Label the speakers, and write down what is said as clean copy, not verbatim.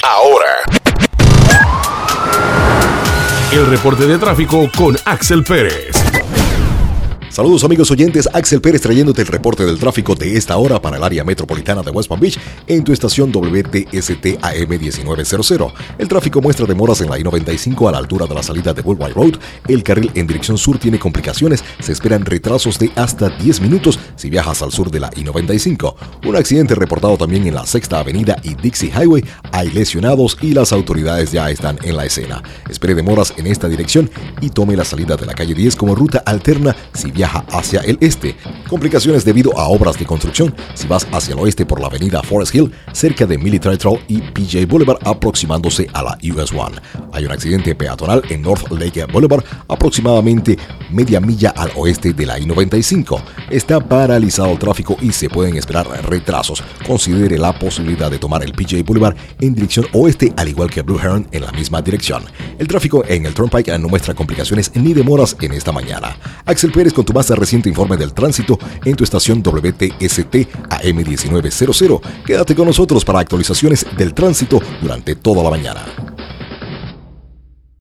Speaker 1: ahora.
Speaker 2: El reporte de tráfico con Axel Pérez.
Speaker 3: Saludos amigos oyentes, Axel Pérez trayéndote el reporte del tráfico de esta hora para el área metropolitana de West Palm Beach en tu estación WTST AM 1900. El tráfico muestra demoras en la I-95 a la altura de la salida de Worldwide Road. El carril en dirección sur tiene complicaciones, se esperan retrasos de hasta 10 minutos si viajas al sur de la I-95. Un accidente reportado también en la 6ª Avenida y Dixie Highway, hay lesionados y las autoridades ya están en la escena. Espere demoras en esta dirección y tome la salida de la calle 10 como ruta alterna si viaja hacia el este. Complicaciones debido a obras de construcción si vas hacia el oeste por la avenida Forest Hill cerca de Military Trail y PJ Boulevard aproximándose a la US 1. Hay un accidente peatonal en North Lake Boulevard aproximadamente media milla al oeste de la I-95. Está paralizado el tráfico y se pueden esperar retrasos. Considere la posibilidad de tomar el PJ Boulevard en dirección oeste al igual que Blue Heron en la misma dirección. El tráfico en el Turnpike no muestra complicaciones ni demoras en esta mañana. Axel Pérez con tu más reciente informe del tránsito en tu estación WTST AM 1900. Quédate con nosotros para actualizaciones del tránsito durante toda la mañana.